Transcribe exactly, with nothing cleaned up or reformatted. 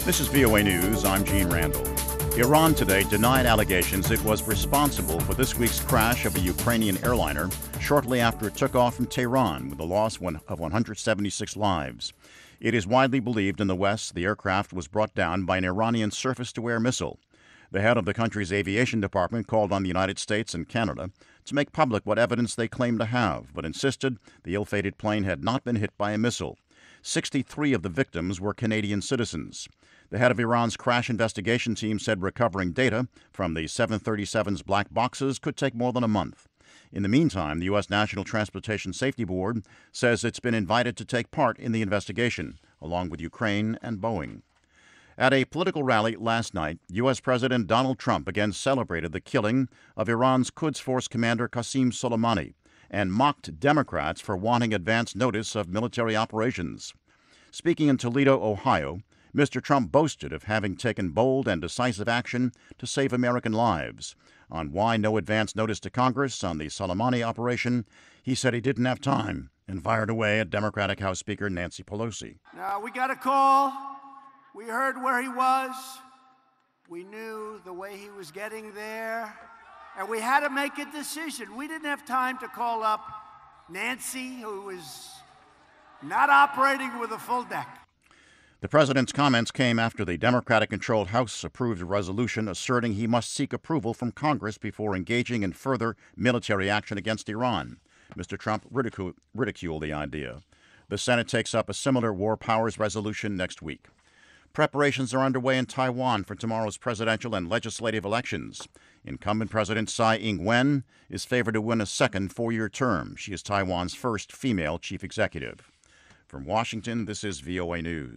This is V O A News. I'm Gene Randall. Iran today denied allegations it was responsible for this week's crash of a Ukrainian airliner shortly after it took off from Tehran with the loss of one hundred seventy-six lives. It is widely believed in the West the aircraft was brought down by an Iranian surface-to-air missile. The head of the country's aviation department called on the United States and Canada to make public what evidence they claim to have, but insisted the ill-fated plane had not been hit by a missile. sixty-three of the victims were Canadian citizens. The head of Iran's crash investigation team said recovering data from the seven thirty-seven's black boxes could take more than a month. In the meantime, the U S National Transportation Safety Board says it's been invited to take part in the investigation, along with Ukraine and Boeing. At a political rally last night, U S President Donald Trump again celebrated the killing of Iran's Quds Force commander Qasem Soleimani and mocked Democrats for wanting advance notice of military operations. Speaking in Toledo, Ohio, Mister Trump boasted of having taken bold and decisive action to save American lives. On why no advance notice to Congress on the Soleimani operation, he said he didn't have time and fired away at Democratic House Speaker Nancy Pelosi. Now, we got a call. We heard where he was. We knew the way he was getting there. And we had to make a decision. We didn't have time to call up Nancy, who was not operating with a full deck. The president's comments came after the Democratic-controlled House approved a resolution asserting he must seek approval from Congress before engaging in further military action against Iran. Mister Trump ridicu- ridiculed the idea. The Senate takes up a similar war powers resolution next week. Preparations are underway in Taiwan for tomorrow's presidential and legislative elections. Incumbent President Tsai Ing-wen is favored to win a second four-year term. She is Taiwan's first female chief executive. From Washington, this is V O A News.